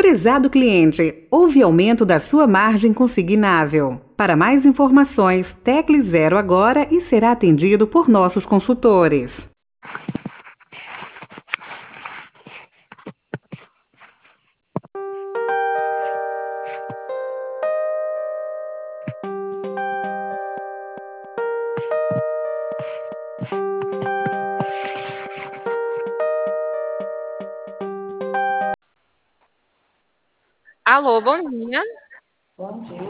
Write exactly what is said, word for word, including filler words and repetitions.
Prezado cliente, houve aumento da sua margem consignável. Para mais informações, tecle zero agora e será atendido por nossos consultores. Alô, bom dia. Bom dia.